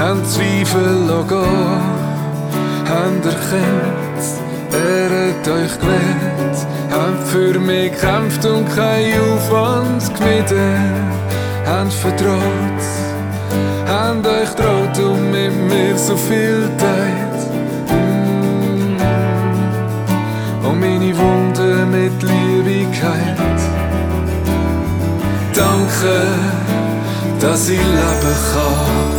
haben Zweifel gehen, haben erkannt, er hat euch gewählt, haben für mich gekämpft und kein Aufwand gemieden, haben vertraut, haben euch traut und mit mir so viel teilt. Und meine Wunden mit Liebe geheilt. Danke, dass ich leben kann.